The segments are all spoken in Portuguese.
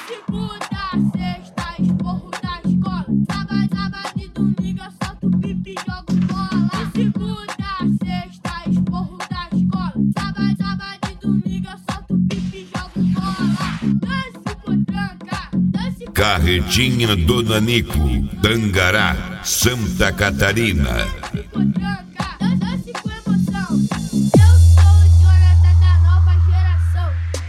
segunda, sexta, esporro da escola. Sábado e domingo eu solto pipi e jogo bola. De segunda, sexta, esporro da escola. Sábado e domingo eu solto pipi e jogo bola. Dance potranca, dance Carretinha do Nanico, Tangará, Santa Catarina. dance com emoção. Eu sou o Jonathan da nova geração.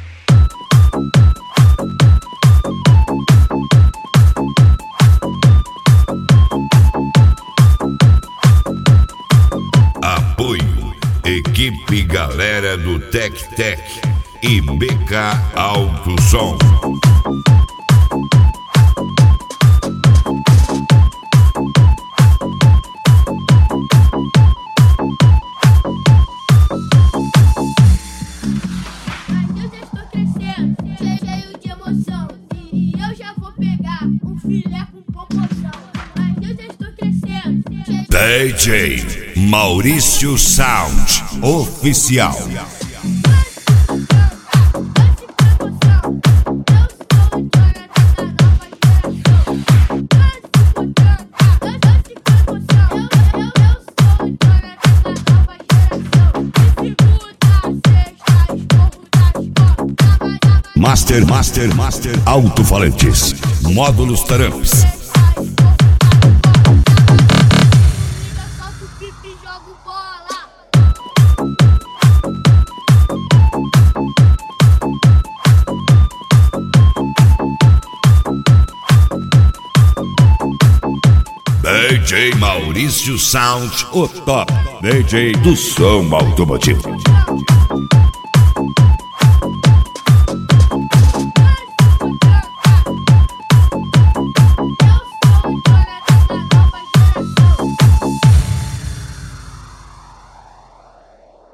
Apoio, equipe galera do Tec Tec e BK Alto Som. Mas eu já estou crescendo, cheio de emoção. E eu já vou pegar um filé com popozão. Mas eu já estou crescendo, DJ Maurício Sound Oficial. dance com emoção. Eu sou o Jonathan da nova geração. Dance potranca, dance com emoção. Eu sou o Jonathan da nova geração. De segunda, sexta, esporro da escola. Master Alto-falantes, módulos Taramps. Solto pipi e jogo bola. DJ Maurício Sound, o top DJ do som automotivo.